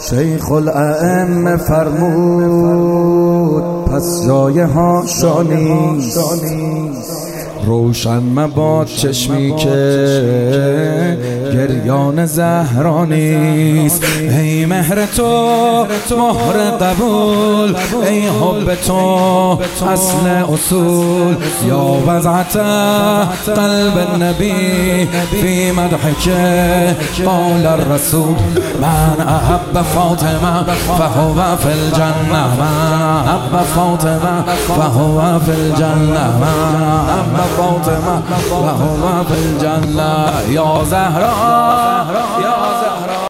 شیخ الائمه فرمود پس جای هاشا نیست، روشن مباد چشمی که گریان زهرا نیست. ای مهر تو مهر قبول، ای حب تو اصل اصول، یا وضعت قلب النبی فی مدحک قال الرسول. من احب فاطمه فهو فی الجنه، من احب فاطمه فهو فی الجنه، من احب فاطمه فهو فی الجنه. یا زهرا یا زهرا.